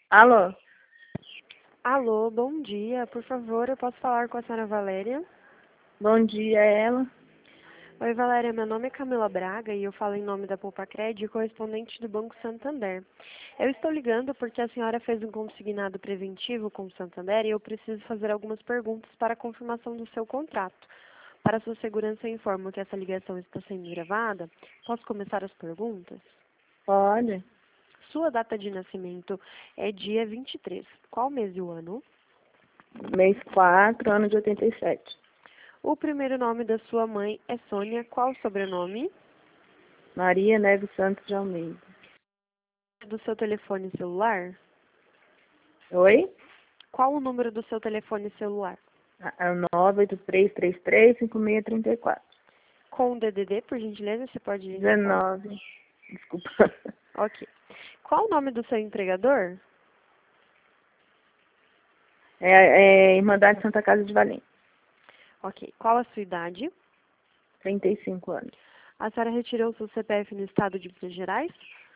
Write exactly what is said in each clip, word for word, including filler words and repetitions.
Alô? Alô, bom dia. Por favor, eu posso falar com a senhora Valéria? Bom dia, é ela? Oi, Valéria. Meu nome é Camila Braga e eu falo em nome da Poupa-Cred, correspondente do Banco Santander. Eu estou ligando porque a senhora fez um consignado preventivo com o Santander e eu preciso fazer algumas perguntas para a confirmação do seu contrato. Para sua segurança, eu informo que essa ligação está sendo gravada. Posso começar as perguntas? Pode. Sua data de nascimento é dia vinte e três. Qual mês e o ano? Mês quatro, ano de oitenta e sete. O primeiro nome da sua mãe é Sônia. Qual o sobrenome? Maria Neves Santos de Almeida. Do seu telefone celular? Oi? Qual o número do seu telefone celular? É o nove oito três três três, cinco seis três quatro. Com o D D D, por gentileza, você pode indicar? dezenove. Desculpa. Ok. Qual o nome do seu empregador? É, é Irmandade Santa Casa de Valim. Ok. Qual a sua idade? trinta e cinco anos. A senhora retirou seu C P F no estado de Minas Gerais?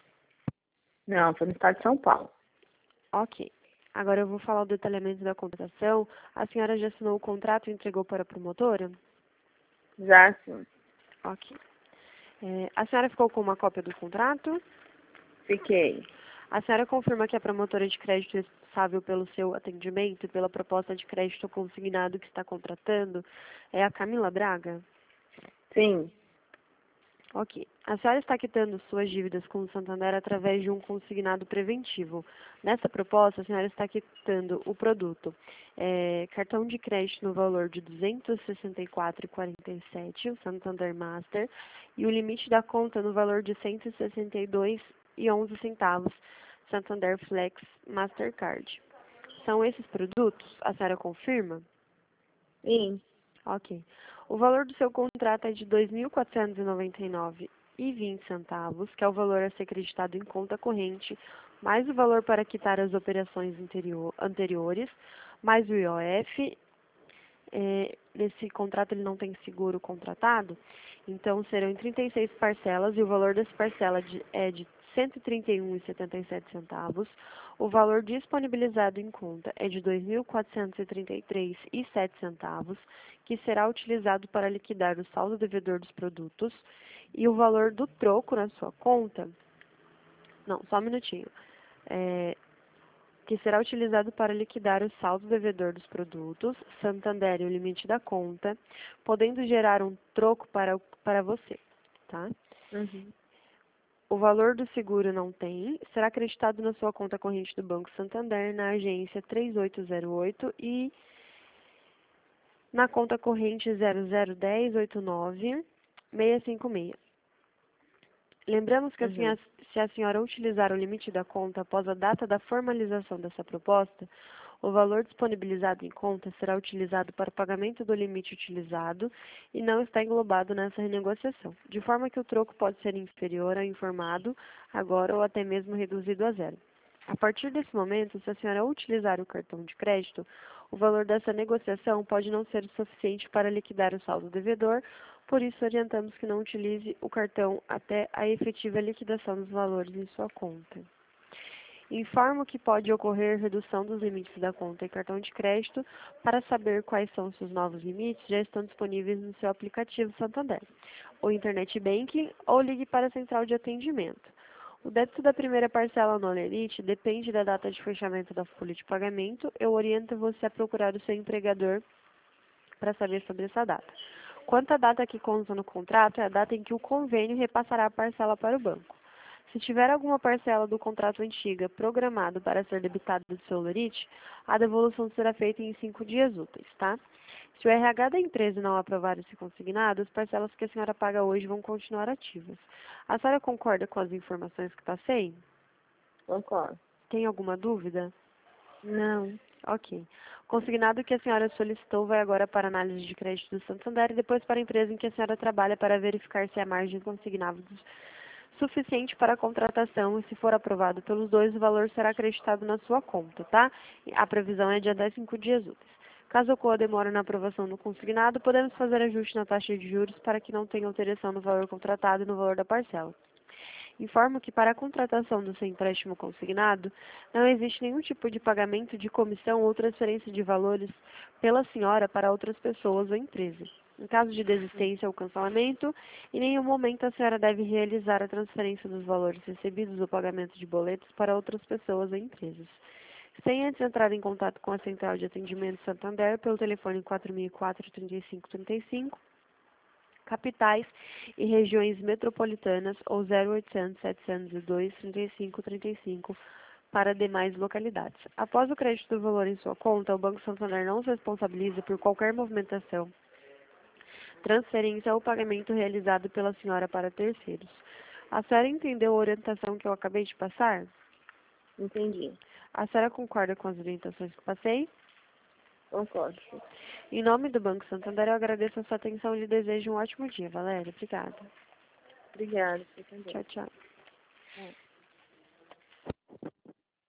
Não, foi no estado de São Paulo. Ok. Agora eu vou falar o detalhamento da contratação. A senhora já assinou o contrato e entregou para a promotora? Já sim. Ok. É, a senhora ficou com uma cópia do contrato? Fiquei. A senhora confirma que a promotora de crédito responsável pelo seu atendimento e pela proposta de crédito consignado que está contratando é a Camila Braga? Sim. Ok. A senhora está quitando suas dívidas com o Santander através de um consignado preventivo. Nessa proposta, a senhora está quitando o produto é, cartão de crédito no valor de duzentos e sessenta e quatro reais e quarenta e sete centavos, o Santander Master, e o limite da conta no valor de cento e sessenta e dois reais e onze centavos, Santander Flex Mastercard. São esses produtos? A senhora confirma? Sim. Ok. O valor do seu contrato é de dois mil quatrocentos e noventa e nove reais e vinte centavos, que é o valor a ser acreditado em conta corrente, mais o valor para quitar as operações anterior, anteriores, mais o I O F. É, nesse contrato ele não tem seguro contratado, então serão em trinta e seis parcelas e o valor dessa parcela de, é de cento e trinta e um reais e setenta e sete centavos. O valor disponibilizado em conta é de dois mil quatrocentos e trinta e três reais e sete centavos, que será utilizado para liquidar o saldo devedor dos produtos, e o valor do troco na sua conta, não, só um minutinho, é, que será utilizado para liquidar o saldo devedor dos produtos, Santander e o limite da conta, podendo gerar um troco para, para você, tá? Uhum. O valor do seguro não tem, será acreditado na sua conta corrente do Banco Santander, na agência três oito zero oito e na conta corrente zero zero um zero oito nove seis cinco seis. Lembramos que assim, Uhum. se a senhora utilizar o limite da conta após a data da formalização dessa proposta, o valor disponibilizado em conta será utilizado para o pagamento do limite utilizado e não está englobado nessa renegociação, de forma que o troco pode ser inferior ao informado agora ou até mesmo reduzido a zero. A partir desse momento, se a senhora utilizar o cartão de crédito, o valor dessa negociação pode não ser o suficiente para liquidar o saldo devedor, por isso orientamos que não utilize o cartão até a efetiva liquidação dos valores em sua conta. Informo que pode ocorrer redução dos limites da conta em cartão de crédito. Para saber quais são os seus novos limites, já estão disponíveis no seu aplicativo Santander, ou Internet Banking, ou ligue para a central de atendimento. O débito da primeira parcela no Olerite depende da data de fechamento da folha de pagamento. Eu oriento você a procurar o seu empregador para saber sobre essa data. Quanto à data que consta no contrato, é a data em que o convênio repassará a parcela para o banco. Se tiver alguma parcela do contrato antiga programado para ser debitada do seu Olerite, a devolução será feita em cinco dias úteis, tá? Se o R H da empresa não aprovar esse consignado, as parcelas que a senhora paga hoje vão continuar ativas. A senhora concorda com as informações que passei? Concordo. Tem alguma dúvida? Não. Ok. O consignado que a senhora solicitou vai agora para a análise de crédito do Santander e depois para a empresa em que a senhora trabalha para verificar se a margem consignada suficiente para a contratação e, se for aprovado pelos dois, o valor será acreditado na sua conta, tá? A previsão é de até cinco dias úteis. Caso ocorra demora na aprovação do consignado, podemos fazer ajuste na taxa de juros para que não tenha alteração no valor contratado e no valor da parcela. Informo que para a contratação do seu empréstimo consignado, não existe nenhum tipo de pagamento de comissão ou transferência de valores pela senhora para outras pessoas ou empresa. Em caso de desistência ou cancelamento, em nenhum momento a senhora deve realizar a transferência dos valores recebidos ou pagamento de boletos para outras pessoas ou empresas. Sem antes entrar em contato com a Central de Atendimento Santander pelo telefone quatro mil e quatro, trinta e cinco trinta e cinco, capitais e regiões metropolitanas ou zero oitocentos, setecentos e dois, trinta e cinco trinta e cinco para demais localidades. Após o crédito do valor em sua conta, o Banco Santander não se responsabiliza por qualquer movimentação, transferência ou pagamento realizado pela senhora para terceiros. A senhora entendeu a orientação que eu acabei de passar? Entendi. A senhora concorda com as orientações que passei? Concordo. Em nome do Banco Santander, eu agradeço a sua atenção e lhe desejo um ótimo dia, Valéria. Obrigada. Obrigada. Você também. Tchau, tchau. É.